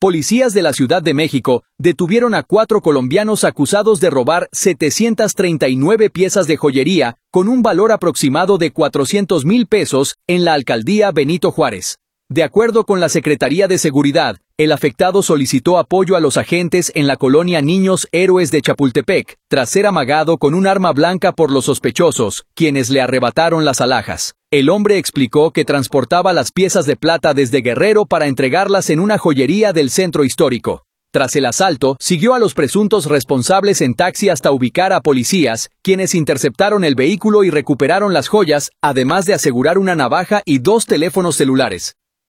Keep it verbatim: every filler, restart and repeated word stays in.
Policías de la Ciudad de México detuvieron a cuatro colombianos acusados de robar setecientas treinta y nueve piezas de joyería con un valor aproximado de cuatrocientos mil pesos en la alcaldía Benito Juárez. De acuerdo con la Secretaría de Seguridad, el afectado solicitó apoyo a los agentes en la colonia Niños Héroes de Chapultepec, tras ser amagado con un arma blanca por los sospechosos, quienes le arrebataron las alhajas. El hombre explicó que transportaba las piezas de plata desde Guerrero para entregarlas en una joyería del centro histórico. Tras el asalto, siguió a los presuntos responsables en taxi hasta ubicar a policías, quienes interceptaron el vehículo y recuperaron las joyas, además de asegurar una navaja y dos teléfonos celulares.